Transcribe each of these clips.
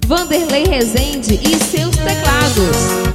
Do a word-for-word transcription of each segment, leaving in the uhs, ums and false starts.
Vanderlei Rezende e seus teclados.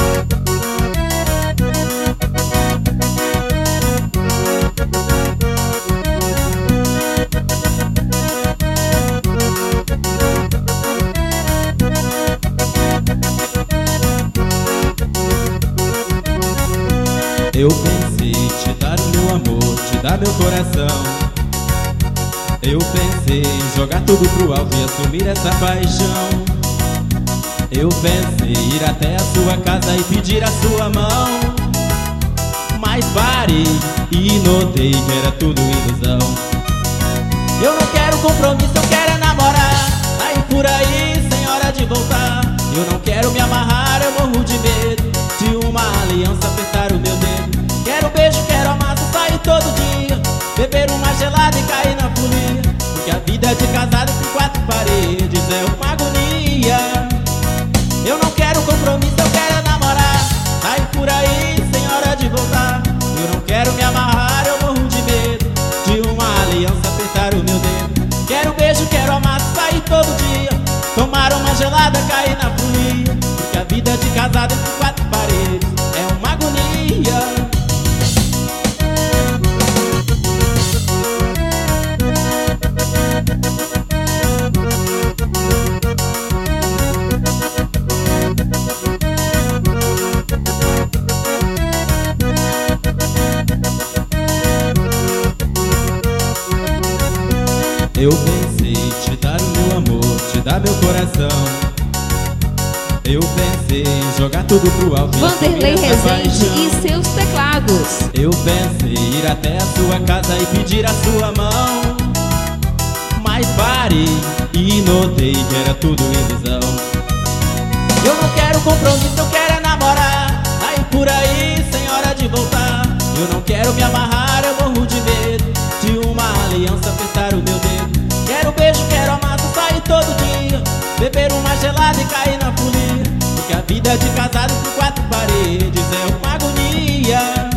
Eu pensei te dar o meu amor, te dar meu coração. Eu pensei em jogar tudo pro alto e assumir essa paixão. Eu pensei ir até a sua casa e pedir a sua mão. Mas parei e notei que era tudo ilusão. Eu não quero compromisso, eu quero é namorar. Sair por aí sem hora de voltar. Eu não quero me amarrar, eu morro de medo de uma aliança apertar o meu dedo. Quero beijo, quero amasso, sair todo dia, beber uma gelada e cair na folia. Porque a vida de casado com quatro paredes é uma agonia. Eu não quero compromisso, eu quero namorar. Sair por aí sem hora de voltar. Eu não quero me amarrar, eu morro de medo de uma aliança apertar o meu dedo. Quero beijo, quero amasso, sair todo dia, tomar uma gelada, cair na folia. Porque a vida de casado com quatro paredes é uma agonia. Eu pensei te dar o meu amor, te dar meu coração. Eu pensei em jogar tudo pro alto. Vanderlei Rezende e seus teclados. Eu pensei ir até a sua casa e pedir a sua mão. Mas parei e notei que era tudo ilusão. Eu não quero compromisso, eu quero é namorar. Sair por aí sem hora de voltar. Eu não quero me amarrar, eu morro de medo de uma aliança apertar o meu dedo. Quero beijo, quero amasso, sair todo dia, beber uma gelada e cair na folia. Porque a vida de casado com quatro paredes é uma agonia.